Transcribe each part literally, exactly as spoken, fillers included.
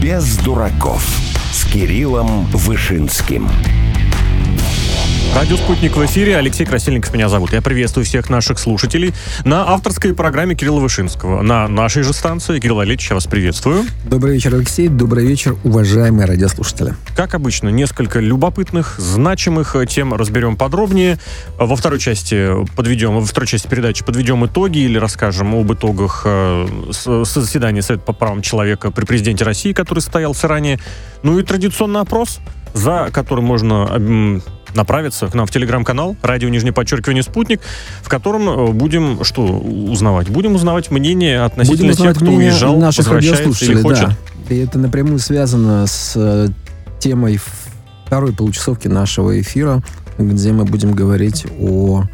Без дураков с Кириллом Вышинским. Радио «Спутник» в эфире. Алексей Красильников меня зовут. Я приветствую всех наших слушателей на авторской программе Кирилла Вышинского. На нашей же станции. Кирилл Валерьевич, я вас приветствую. Добрый вечер, Алексей. Добрый вечер, уважаемые радиослушатели. Как обычно, несколько любопытных, значимых тем разберем подробнее. Во второй части подведем, во второй части передачи подведем итоги или расскажем об итогах заседания Совета по правам человека при президенте России, который состоялся ранее. Ну и традиционный опрос, за которым можно направиться к нам в телеграм-канал «Радио нижнее подчеркивание Спутник», в котором будем что узнавать? Будем узнавать мнение относительно тех, кто уезжал, наших возвращается или хочет. Да. И это напрямую связано с темой второй получасовки нашего эфира, где мы будем говорить о,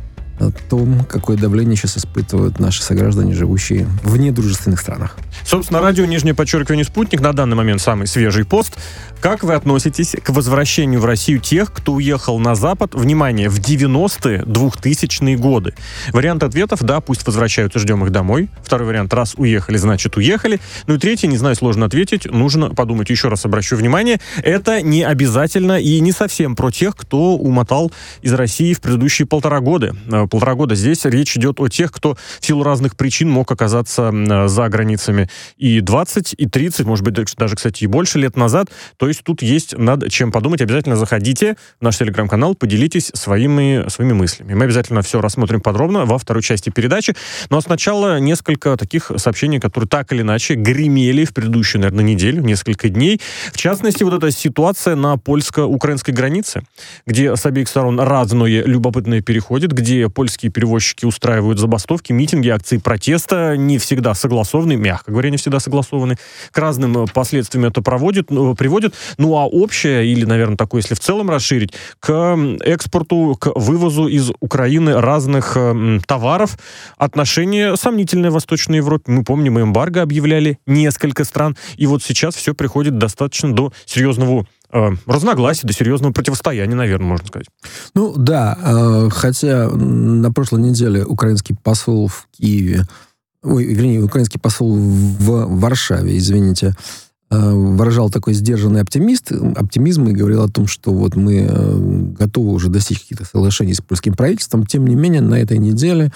о том, какое давление сейчас испытывают наши сограждане, живущие в недружественных странах. Собственно, радио «Нижнее подчеркивание Спутник» на данный момент самый свежий пост. Как вы относитесь к возвращению в Россию тех, кто уехал на Запад, внимание, в девяностые, двухтысячные годы? Вариант ответов: да, пусть возвращаются, ждем их домой. Второй вариант: раз уехали, значит уехали. Ну и третий, не знаю, сложно ответить, нужно подумать. Еще раз обращу внимание, это не обязательно и не совсем про тех, кто умотал из России в предыдущие полтора года. Полтора года здесь речь идет о тех, кто в силу разных причин мог оказаться за границами и двадцать, и тридцать, может быть, даже, кстати, и больше лет назад. То есть тут есть над чем подумать. Обязательно заходите в наш телеграм-канал, поделитесь своими, своими мыслями. Мы обязательно все рассмотрим подробно во второй части передачи. Но сначала несколько таких сообщений, которые так или иначе гремели в предыдущую, наверное, неделю, несколько дней. В частности, вот эта ситуация на польско-украинской границе, где с обеих сторон разное любопытное переходит, где польские перевозчики устраивают забастовки, митинги, акции протеста, не всегда согласованные, мягко говоря, не всегда согласованы. К разным последствиям это проводит, приводит. Ну, а общее, или, наверное, такое, если в целом расширить, к экспорту, к вывозу из Украины разных э, товаров, отношение сомнительное в Восточной Европе. Мы помним, эмбарго объявляли несколько стран, и вот сейчас все приходит достаточно до серьезного э, разногласия, до серьезного противостояния, наверное, можно сказать. Ну, да, э, хотя на прошлой неделе украинский посол в Киеве, ой, вернее, украинский посол в Варшаве, извините, выражал такой сдержанный оптимист, оптимизм и говорил о том, что вот мы готовы уже достичь каких-то соглашений с польским правительством. Тем не менее, на этой неделе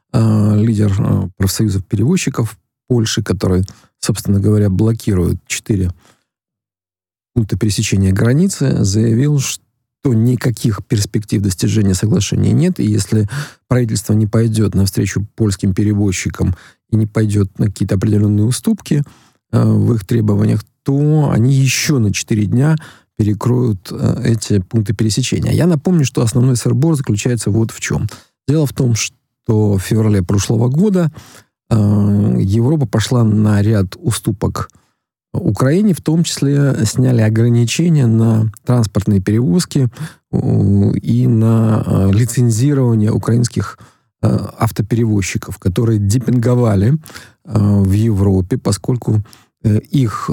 э, лидер э, профсоюзов перевозчиков Польши, который, собственно говоря, блокирует четыре пункта пересечения границы, заявил, что никаких перспектив достижения соглашения нет, и если правительство не пойдет навстречу польским перевозчикам и не пойдет на какие-то определенные уступки э, в их требованиях, то они еще на четыре дня перекроют э, эти пункты пересечения. Я напомню, что основной сыр-бор заключается вот в чем. Дело в том, что в феврале прошлого года э, Европа пошла на ряд уступок Украине, в том числе сняли ограничения на транспортные перевозки э, и на э, лицензирование украинских э, автоперевозчиков, которые демпинговали э, в Европе, поскольку их э,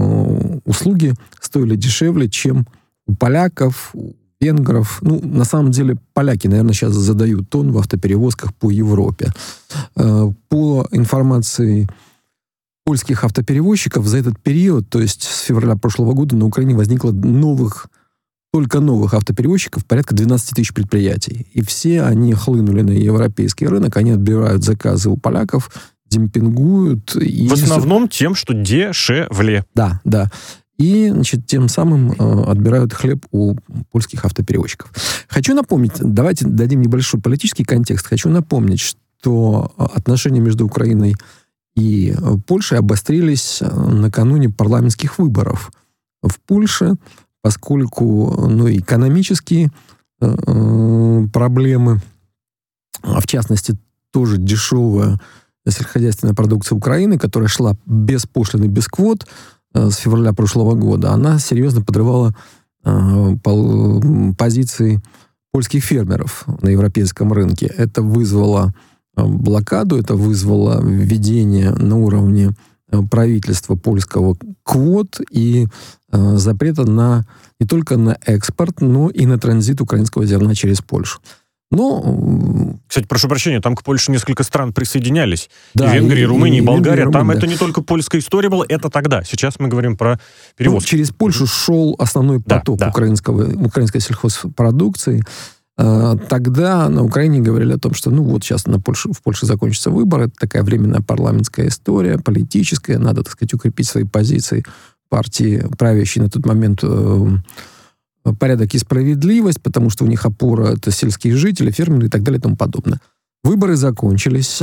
услуги стоили дешевле, чем у поляков, у венгров. Ну, на самом деле, поляки, наверное, сейчас задают тон в автоперевозках по Европе. Э, по информации польских автоперевозчиков, за этот период, то есть с февраля прошлого года, на Украине возникло новых, только новых автоперевозчиков порядка двенадцать тысяч предприятий. И все они хлынули на европейский рынок, они отбирают заказы у поляков, демпингуют. И... В основном тем, что дешевле. Да, да. И, значит, тем самым э, отбирают хлеб у польских автоперевозчиков. Хочу напомнить, давайте дадим небольшой политический контекст. Хочу напомнить, что отношения между Украиной и Польшей обострились накануне парламентских выборов в Польше, поскольку ну, экономические э, проблемы, а в частности, тоже дешевая сельскохозяйственная продукция Украины, которая шла без пошлины, без квот э, с февраля прошлого года, она серьезно подрывала э, пол, позиции польских фермеров на европейском рынке. Это вызвало э, блокаду, это вызвало введение на уровне э, правительства польского квот и э, запрета на, не только на экспорт, но и на транзит украинского зерна через Польшу. Но... Кстати, прошу прощения, там к Польше несколько стран присоединялись. Да, и Венгрия, и, и Румыния, и, и Болгария. Венгрия, там Румыния, это да. не только польская история была, это тогда. Сейчас мы говорим про перевоз. Ну, через Польшу шел основной поток да, да. Украинского, украинской сельхозпродукции. Тогда на Украине говорили о том, что ну вот сейчас на Польше, в Польше закончатся выборы, это такая временная парламентская история, политическая, надо, так сказать, укрепить свои позиции партии, правящей на тот момент порядок и справедливость, потому что у них опора — это сельские жители, фермеры и так далее и тому подобное. Выборы закончились,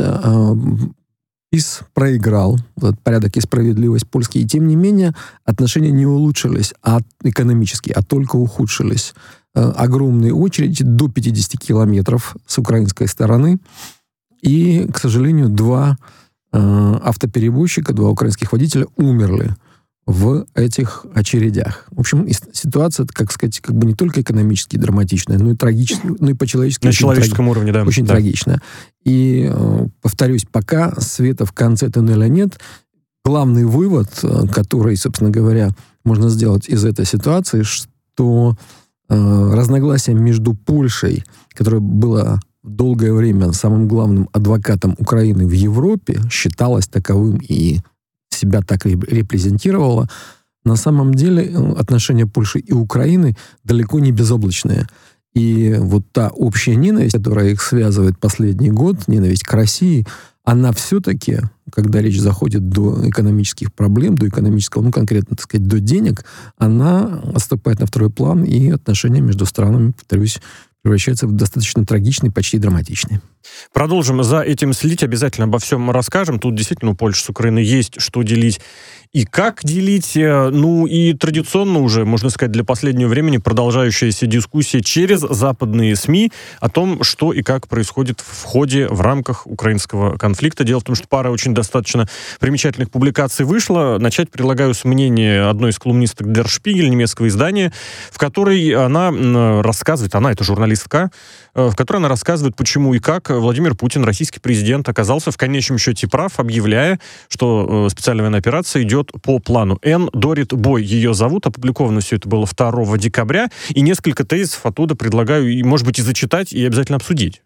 ПиС проиграл, вот, порядок и справедливость польский, и тем не менее отношения не улучшились а, экономически, а только ухудшились. Огромные очереди, до пятьдесят километров с украинской стороны, и, к сожалению, два автоперевозчика, два украинских водителя умерли в этих очередях. В общем, ситуация, как сказать, как бы не только экономически драматичная, но и трагическая, но и по-человечески. На человеческом траг... уровне, да. Очень да. трагичная. И, повторюсь, пока света в конце тоннеля нет, главный вывод, который, собственно говоря, можно сделать из этой ситуации, что разногласие между Польшей, которая была долгое время самым главным адвокатом Украины в Европе, считалась таковым и себя так репрезентировала, на самом деле отношения Польши и Украины далеко не безоблачные. И вот та общая ненависть, которая их связывает последний год, ненависть к России, она все-таки, когда речь заходит до экономических проблем, до экономического, ну, конкретно, так сказать, до денег, она отступает на второй план, и отношения между странами, повторюсь, превращаются в достаточно трагичные, почти драматичные. Продолжим за этим следить, обязательно обо всем расскажем. Тут действительно у Польши с Украиной есть что делить и как делить. Ну и традиционно уже, можно сказать, для последнего времени продолжающаяся дискуссия через западные СМИ о том, что и как происходит в ходе, в рамках украинского конфликта. Дело в том, что пара очень достаточно примечательных публикаций вышла. Начать предлагаю с мнения одной из колумнисток Der Spiegel, немецкого издания, в которой она рассказывает, она это журналистка, в которой она рассказывает, почему и как Владимир Путин, российский президент, оказался в конечном счете прав, объявляя, что специальная военная операция идет по плану. Энн Дорит Бой ее зовут. Опубликовано все это было второго декабря. И несколько тезисов оттуда предлагаю, и, может быть, и зачитать, и обязательно обсудить.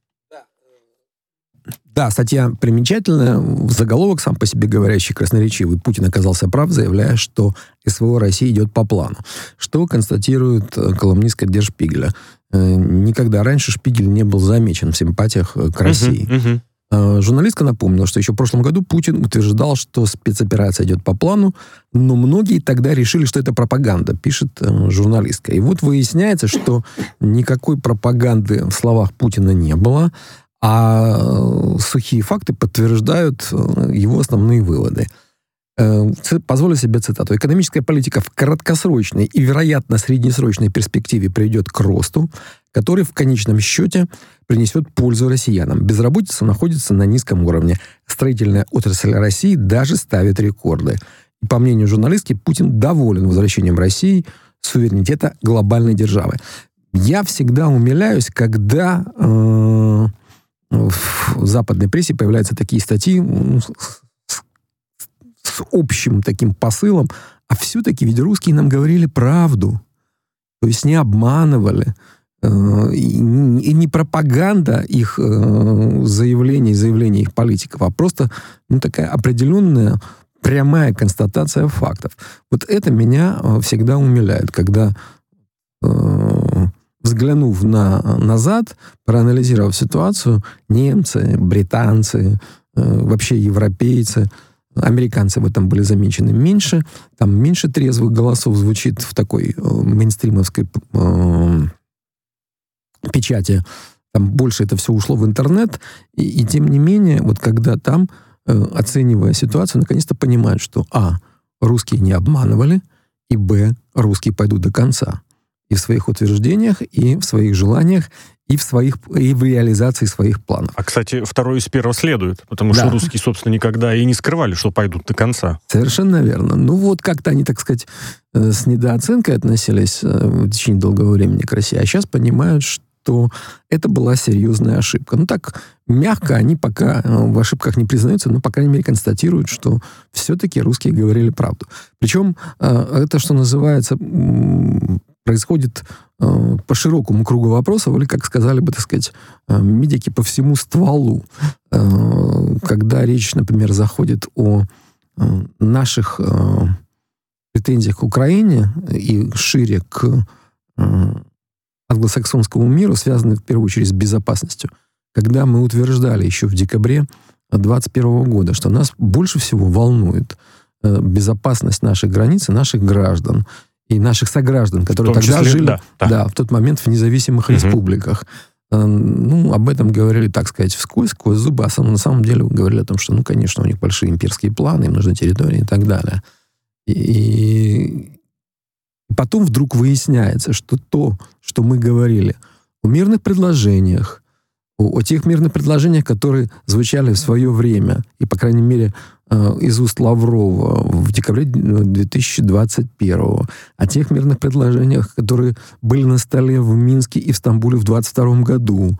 Да, статья примечательная. Заголовок сам по себе говорящий, красноречивый. Путин оказался прав, заявляя, что СВО России идет по плану. Что констатирует колумнистка Der Spiegel. Никогда раньше Шпигель не был замечен в симпатиях к России. Uh-huh, uh-huh. Журналистка напомнила, что еще в прошлом году Путин утверждал, что спецоперация идет по плану, но многие тогда решили, что это пропаганда, пишет журналистка. И вот выясняется, что никакой пропаганды в словах Путина не было, а сухие факты подтверждают его основные выводы. Позволю себе цитату. «Экономическая политика в краткосрочной и, вероятно, среднесрочной перспективе приведет к росту, который в конечном счете принесет пользу россиянам. Безработица находится на низком уровне. Строительная отрасль России даже ставит рекорды». И, по мнению журналистки, Путин доволен возвращением России суверенитета глобальной державы. Я всегда умиляюсь, когда э, в западной прессе появляются такие статьи с общим таким посылом, а все-таки ведь русские нам говорили правду, то есть не обманывали, э, и, и не пропаганда их э, заявлений, заявлений их политиков, а просто ну, такая определенная прямая констатация фактов. Вот это меня всегда умиляет, когда, э, взглянув на, назад, проанализировав ситуацию, немцы, британцы, э, вообще европейцы, американцы в этом были замечены меньше, там меньше трезвых голосов звучит в такой э, мейнстримовской э, печати, там больше это все ушло в интернет, и, и тем не менее, вот когда там, э, оценивая ситуацию, наконец-то понимают, что а, русские не обманывали, и б, русские пойдут до конца. И в своих утверждениях, и в своих желаниях, и в, своих, и в реализации своих планов. А, кстати, второе из первого следует, потому да. что русские, собственно, никогда и не скрывали, что пойдут до конца. Совершенно верно. Ну вот как-то они, так сказать, с недооценкой относились в течение долгого времени к России, а сейчас понимают, что это была серьезная ошибка. Ну так, мягко они пока в ошибках не признаются, но, по крайней мере, констатируют, что все-таки русские говорили правду. Причем это, что называется, происходит э, по широкому кругу вопросов, или, как сказали бы, так сказать, э, медики по всему стволу. Э, когда речь, например, заходит о э, наших э, претензиях к Украине и шире к э, англосаксонскому миру, связанные в первую очередь с безопасностью. Когда мы утверждали еще в декабре двадцать первого года, что нас больше всего волнует э, безопасность наших границ и наших граждан, и наших сограждан, которые тогда числе, жили да, да. Да, в тот момент в независимых угу. республиках. Э, ну, об этом говорили, так сказать, вскользь, сквозь зубы, а сам, на самом деле говорили о том, что, ну, конечно, у них большие имперские планы, им нужны территории и так далее. И потом вдруг выясняется, что то, что мы говорили о мирных предложениях, о, о тех мирных предложениях, которые звучали в свое время, и, по крайней мере, э, из уст Лаврова в декабре две тысячи двадцать первого, о тех мирных предложениях, которые были на столе в Минске и в Стамбуле в двадцать втором году,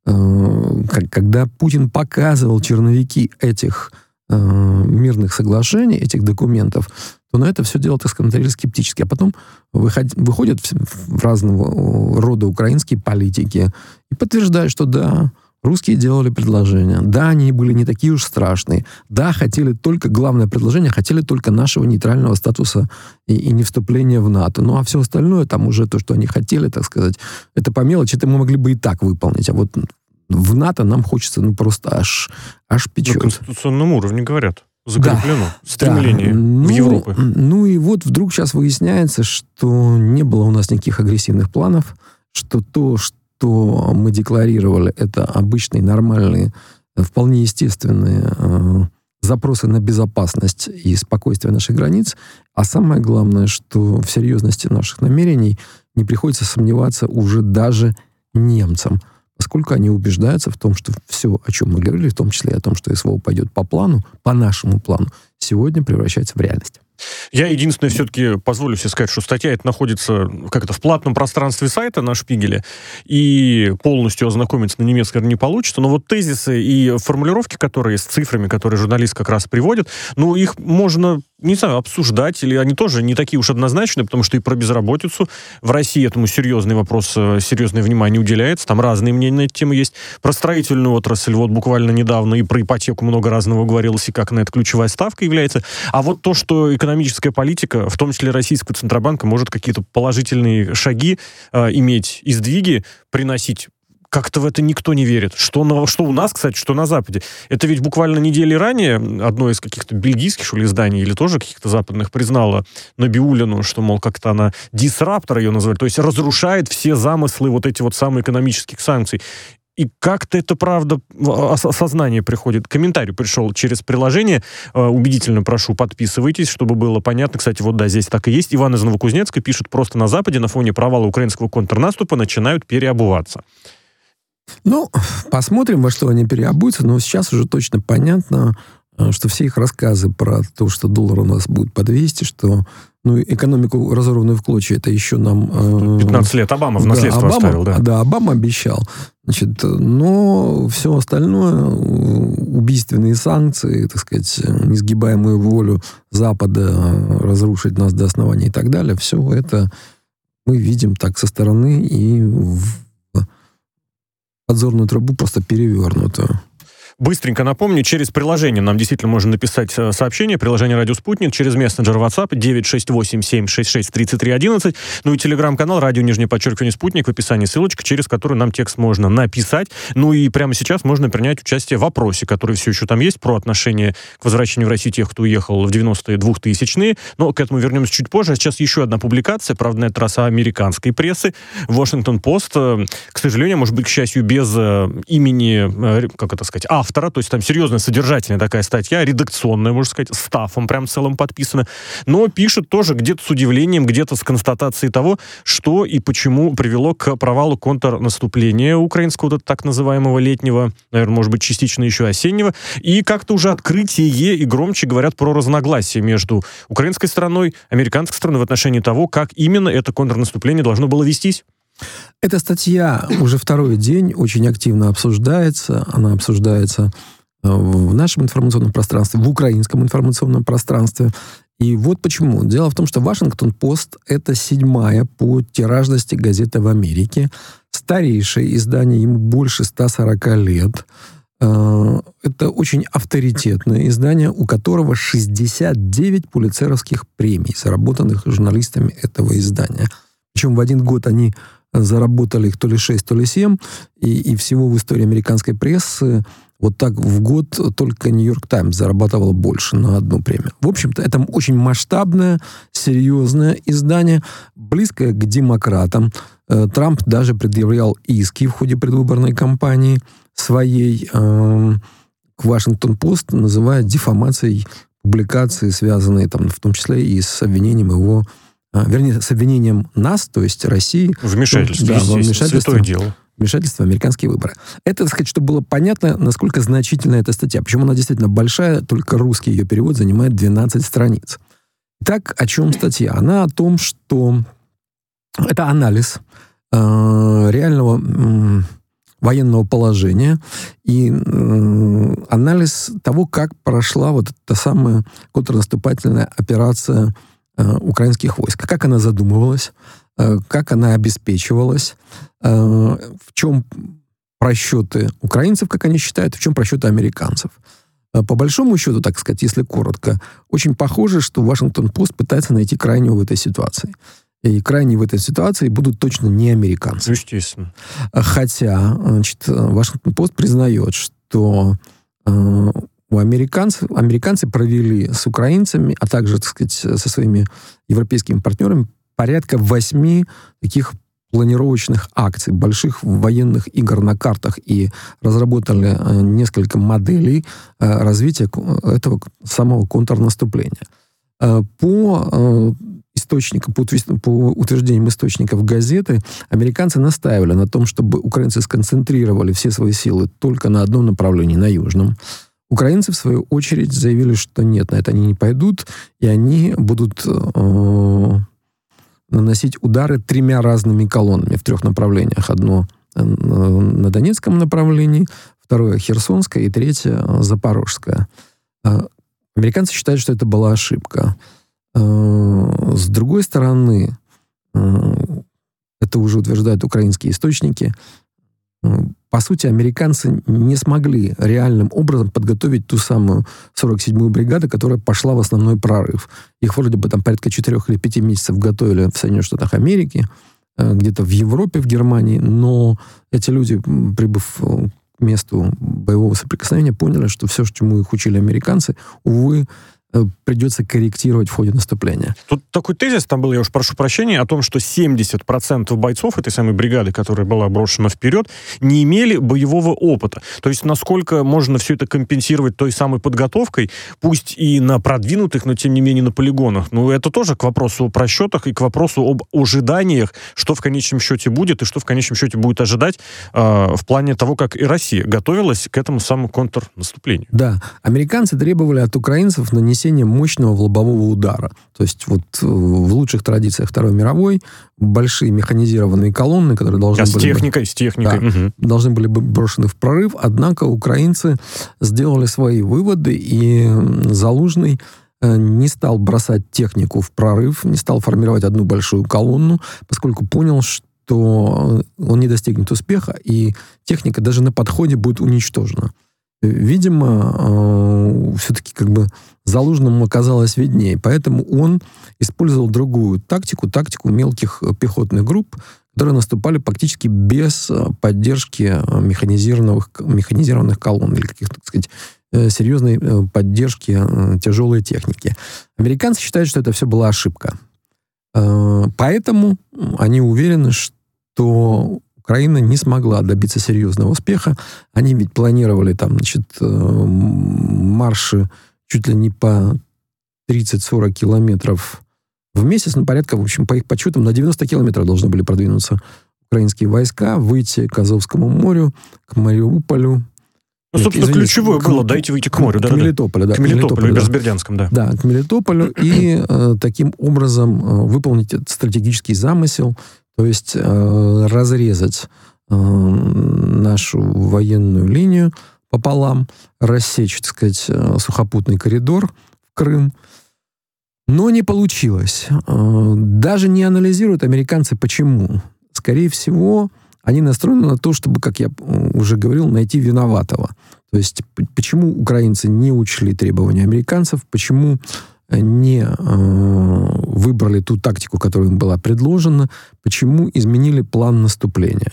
э, когда Путин показывал черновики этих э, мирных соглашений, этих документов, то на это все дело, так сказать, скептически. А потом выход, выходят в, в разного рода украинские политики и подтверждают, что да, русские делали предложения, да, они были не такие уж страшные, да, хотели только, главное предложение, хотели только нашего нейтрального статуса и, и не вступления в НАТО. Ну, а все остальное, там уже то, что они хотели, так сказать, это по мелочи, это мы могли бы и так выполнить. А вот в НАТО нам хочется, ну, просто аж, аж печет. На конституционном уровне говорят. Закреплено. Да, Стремление да. в ну, Европу. Ну и вот вдруг сейчас выясняется, что не было у нас никаких агрессивных планов, что то, что мы декларировали, это обычные, нормальные, вполне естественные э, запросы на безопасность и спокойствие наших границ. А самое главное, что в серьезности наших намерений не приходится сомневаться уже даже немцам, поскольку они убеждаются в том, что все, о чем мы говорили, в том числе и о том, что СВО пойдет по плану, по нашему плану, сегодня превращается в реальность. Я единственное все-таки позволю себе сказать, что статья эта находится как это в платном пространстве сайта на Шпигеле, и полностью ознакомиться на немецком не получится, но вот тезисы и формулировки, которые с цифрами, которые журналист как раз приводит, ну, их можно, не знаю, обсуждать, или они тоже не такие уж однозначные, потому что и про безработицу в России этому серьезный вопрос, серьезное внимание уделяется, там разные мнения на эту тему есть. Про строительную отрасль вот буквально недавно и про ипотеку много разного говорилось, и как на это ключевая ставка является. А вот то, что экономическая политика, в том числе российского Центробанка, может какие-то положительные шаги э, иметь и сдвиги приносить, как-то в это никто не верит. Что, на, что у нас, кстати, что на Западе. Это ведь буквально недели ранее одно из каких-то бельгийских, что ли, изданий, или тоже каких-то западных, признало Набиуллину, что, мол, как-то она дисраптор ее назвали, то есть разрушает все замыслы вот эти вот самые экономических санкций. И как-то это, правда, осознание приходит. Комментарий пришел через приложение. Убедительно прошу, подписывайтесь, чтобы было понятно. Кстати, вот да, здесь так и есть. Иван из Новокузнецка пишет: просто на Западе на фоне провала украинского контрнаступа начинают переобуваться. Ну, посмотрим, во что они переобуются, но сейчас уже точно понятно, что все их рассказы про то, что доллар у нас будет по двести, что ну, экономику, разорванную в клочья, это еще нам... пятнадцать лет Обама в наследство да, Обама, оставил, да. Да, Обама обещал. Значит, но все остальное, убийственные санкции, так сказать, несгибаемую волю Запада разрушить нас до основания и так далее, все это мы видим так со стороны и в подзорную трубу просто перевернутую. Быстренько напомню, через приложение нам действительно можно написать сообщение, приложение «Радио Спутник», через мессенджер WhatsApp девять шесть восемь семь шесть шесть тридцать три одиннадцать, ну и телеграм-канал «Радио нижнее подчеркивание Спутник», в описании ссылочка, через которую нам текст можно написать. Ну и прямо сейчас можно принять участие в вопросе, который все еще там есть, про отношение к возвращению в Россию тех, кто уехал в девяностые, двухтысячные, но к этому вернемся чуть позже. А сейчас еще одна публикация, правда, на этот раз американской прессы, Вашингтон-Пост, к сожалению, может быть, к счастью, без имени, как это сказать, автора, то есть там серьезная, содержательная такая статья, редакционная, можно сказать, стафом прям целым подписана, но пишет тоже где-то с удивлением, где-то с констатацией того, что и почему привело к провалу контрнаступления украинского, вот так называемого летнего, наверное, может быть, частично еще осеннего, и как-то уже открытие и громче говорят про разногласия между украинской стороной, американской стороной в отношении того, как именно это контрнаступление должно было вестись. Эта статья уже второй день очень активно обсуждается. Она обсуждается в нашем информационном пространстве, в украинском информационном пространстве. И вот почему. Дело в том, что «Вашингтон-Пост» — это седьмая по тиражности газета в Америке, старейшее издание, ему больше ста сорока лет. Это очень авторитетное издание, у которого шестьдесят девять пулитцеровских премий, заработанных журналистами этого издания. Причем в один год они заработали их то ли шесть, то ли семь, и, и всего в истории американской прессы вот так в год только «Нью-Йорк Таймс» зарабатывал больше на одну премию. В общем-то, это очень масштабное, серьезное издание, близкое к демократам. Трамп даже предъявлял иски в ходе предвыборной кампании своей э, к «Вашингтон-Пост», называя дефамацией публикации, связанные там, в том числе и с обвинением его, э, вернее, с обвинением нас, то есть России. Вмешательство, да, вмешательство, святое дело. Вмешательство в американские выборы. Это, так сказать, чтобы было понятно, насколько значительна эта статья. Причем она действительно большая, только русский ее перевод занимает двенадцать страниц. Итак, о чем статья? Она о том, что это анализ э, реального э, военного положения и э, анализ того, как прошла вот эта самая контрнаступательная операция э, украинских войск. Как она задумывалась, э, как она обеспечивалась, э, в чем просчеты украинцев, как они считают, в чем просчеты американцев. Э, по большому счету, так сказать, если коротко, очень похоже, что «Вашингтон-Пост» пытается найти крайнего в этой ситуации. И крайне в этой ситуации будут точно не американцы. Естественно. Хотя, значит, «Вашингтон-Пост» признает, что э, у американцев, американцы провели с украинцами, а также, так сказать, со своими европейскими партнерами порядка восьми таких планировочных акций, больших военных игр на картах, и разработали э, несколько моделей э, развития этого самого контрнаступления. Э, по э, источникам, по, по утверждениям источников газеты, американцы настаивали на том, чтобы украинцы сконцентрировали все свои силы только на одном направлении, на южном. Украинцы, в свою очередь, заявили, что нет, на это они не пойдут, и они будут э, наносить удары тремя разными колоннами в трех направлениях. Одно на Донецком направлении, второе Херсонское и третье Запорожское. Американцы считают, что это была ошибка. С другой стороны, это уже утверждают украинские источники, по сути, американцы не смогли реальным образом подготовить ту самую сорок седьмую бригаду, которая пошла в основной прорыв. Их вроде бы там порядка четырех или пяти месяцев готовили в Соединенных Штатах Америки, где-то в Европе, в Германии, но эти люди, прибыв к месту боевого соприкосновения, поняли, что все, чему их учили американцы, увы, придется корректировать в ходе наступления. Тут такой тезис там был, я уж прошу прощения, о том, что семьдесят процентов бойцов этой самой бригады, которая была брошена вперед, не имели боевого опыта. То есть насколько можно все это компенсировать той самой подготовкой, пусть и на продвинутых, но тем не менее на полигонах. Ну, это тоже к вопросу о просчетах и к вопросу об ожиданиях, что в конечном счете будет и что в конечном счете будет ожидать э, в плане того, как и Россия готовилась к этому самому контрнаступлению. Да. Американцы требовали от украинцев нанесения мощного лобового удара. То есть вот в лучших традициях Второй мировой большие механизированные колонны, которые должны а с были... техникой, с техникой. Да, угу. Должны были быть брошены в прорыв, однако украинцы сделали свои выводы, и Залужный не стал бросать технику в прорыв, не стал формировать одну большую колонну, поскольку понял, что он не достигнет успеха, и техника даже на подходе будет уничтожена. Видимо, все-таки как бы Залужному оказалось виднее, поэтому он использовал другую тактику, тактику мелких пехотных групп, которые наступали практически без поддержки механизированных, механизированных колонн или каких-то, так сказать, серьезной поддержки тяжелой техники. Американцы считают, что это все была ошибка. Поэтому они уверены, что Украина не смогла добиться серьезного успеха. Они ведь планировали там, значит, марши чуть ли не по тридцать-сорок километров в месяц, ну, порядка, в общем, по их подсчетам, на девяносто километров должны были продвинуться украинские войска, выйти к Азовскому морю, к Мариуполю. Ну, собственно, Извините, ключевое к, было, дайте выйти к морю. К, да, к Мелитополю, да. К Мелитополю, да. Бердянском, да. Да, к Мелитополю, и э, таким образом э, выполнить этот стратегический замысел, то есть э, разрезать э, нашу военную линию пополам, рассечь, так сказать, сухопутный коридор в Крым, Но не получилось. Даже не анализируют американцы, почему. Скорее всего, они настроены на то, чтобы, как я уже говорил, найти виноватого. То есть, почему украинцы не учли требования американцев, почему не выбрали ту тактику, которая им была предложена, почему изменили план наступления.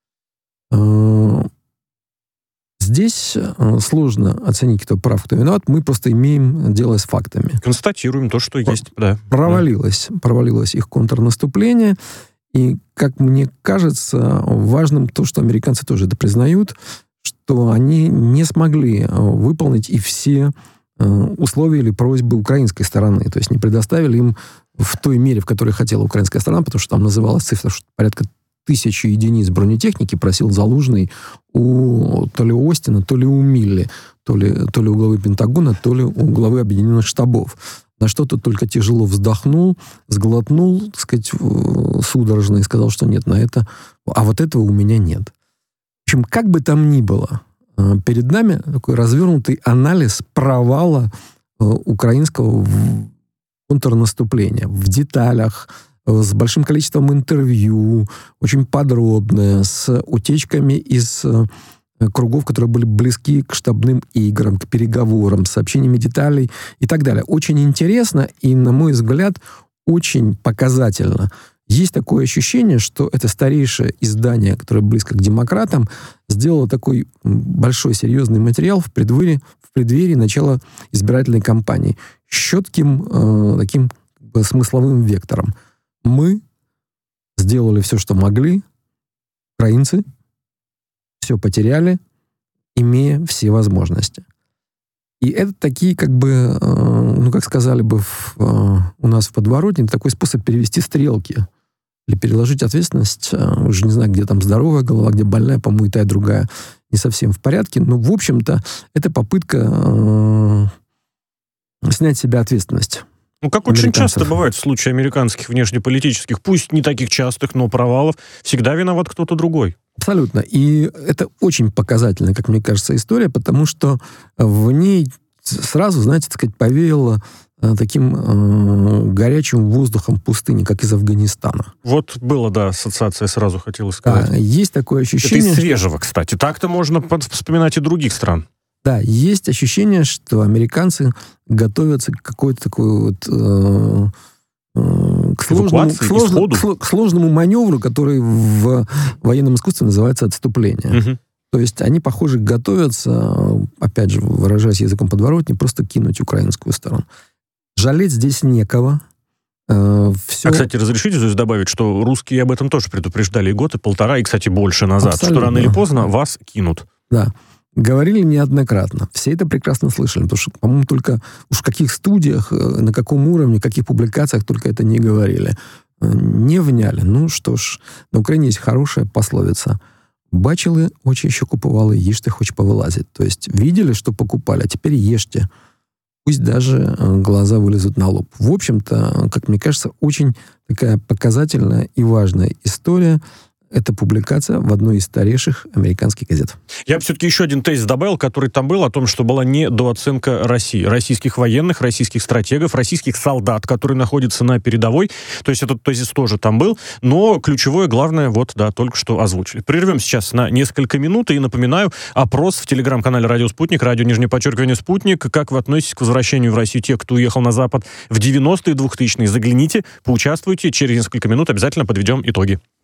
Здесь сложно оценить, кто прав, кто виноват. Мы просто имеем дело с фактами. Констатируем то, что есть. Да. Провалилось, провалилось их контрнаступление. И, как мне кажется, важным то, что американцы тоже это признают, что они не смогли выполнить и все условия или просьбы украинской стороны. То есть не предоставили им в той мере, в которой хотела украинская сторона, потому что там называлась цифра, что порядка тысячи единиц бронетехники просил Залужный у то ли у Остина, то ли у Милли, то ли, то ли у главы Пентагона, то ли у главы Объединенных Штабов. На что тот только тяжело вздохнул, сглотнул, так сказать, судорожно и сказал, что нет, на это... А вот этого у меня нет. В общем, как бы там ни было, перед нами такой развернутый анализ провала украинского контрнаступления в деталях, с большим количеством интервью, очень подробное, с утечками из кругов, которые были близки к штабным играм, к переговорам, с сообщениями деталей и так далее. Очень интересно и, на мой взгляд, очень показательно. Есть такое ощущение, что это старейшее издание, которое близко к демократам, сделало такой большой серьезный материал в преддверии, в преддверии начала избирательной кампании с четким э, таким как бы, смысловым вектором. Мы сделали все, что могли, украинцы все потеряли, имея все возможности. И это такие, как бы, э, ну, как сказали бы в, э, у нас в подворотне, такой способ перевести стрелки или переложить ответственность. Э, уже не знаю, где там здоровая голова, где больная, по-моему, и та, и другая не совсем в порядке. Но, в общем-то, это попытка э, снять с себя ответственность. Ну, как очень часто бывает в случае американских внешнеполитических, пусть не таких частых, но провалов, всегда виноват кто-то другой. Абсолютно. И это очень показательная, как мне кажется, история, потому что в ней сразу, знаете, так сказать, повеяло таким э, горячим воздухом пустыни, как из Афганистана. Вот было, да, ассоциация, сразу хотела сказать. Да, есть такое ощущение... Это из свежего, кстати. Так-то можно вспоминать и других стран. Да, есть ощущение, что американцы готовятся к какой-то такой вот... Э, к сложному, к, сложно, к, к сложному маневру, который в военном искусстве называется отступление. Угу. То есть они, похоже, готовятся, опять же, выражаясь языком подворотни, просто кинуть украинскую сторону. Жалеть здесь некого. Э, все... А, кстати, разрешите здесь добавить, что русские об этом тоже предупреждали и год, и полтора, и, кстати, больше назад, абсолютно, что рано или поздно вас кинут. Да. Говорили неоднократно. Все это прекрасно слышали. Потому что, по-моему, только уж в каких студиях, на каком уровне, в каких публикациях только это не говорили. Не вняли. Ну что ж, на Украине есть хорошая пословица. «Бачили, очи еще купували, ешьте, хоть повылазить». То есть видели, что покупали, а теперь ешьте. Пусть даже глаза вылезут на лоб. В общем-то, как мне кажется, очень такая показательная и важная история. Это публикация в одной из старейших американских газет. Я бы все-таки еще один тезис добавил, который там был, о том, что была недооценка России. Российских военных, российских стратегов, российских солдат, которые находятся на передовой. То есть этот тезис тоже там был. Но ключевое, главное, вот, да, только что озвучили. Прервем сейчас на несколько минут. И напоминаю, опрос в телеграм-канале «Радио Спутник», радио, нижнее подчеркивание, «Спутник». Как вы относитесь к возвращению в Россию тех, кто уехал на Запад в девяностые, двухтысячные? Загляните, поучаствуйте. Через несколько минут обязательно подведем итоги.